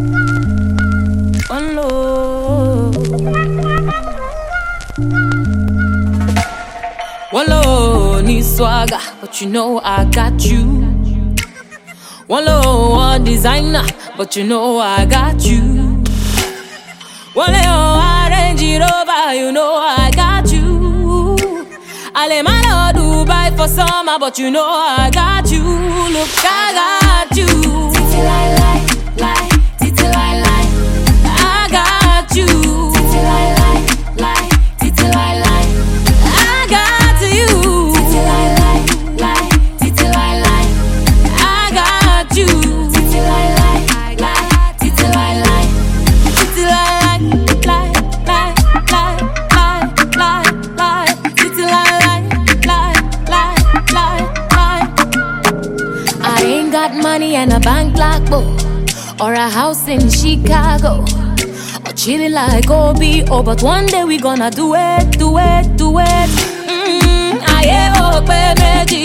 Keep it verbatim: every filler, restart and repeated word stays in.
One low. One low, need swagger, but you know I got you. One low, one designer, but you know I got you. One low, I range it over, you know I got you. I let my lord Dubai for summer, but you know I got you. Look, I got you. Titi lie lie lie, titi lie lie. I got you. Titi lie lie lie, titi lie lie. I got you. Titi lie lie lie, titi lie lie. I got you. Titi lie lie lie, titi lie lie. Titi lie lie lie lie lie lie lie. Titi lie lie lie lie lie lie. I ain't got money and a bank like Bo, or a house in Chicago, or chilling like O B O, but one day we gonna do it, do it, do it. Mm, I ain't hope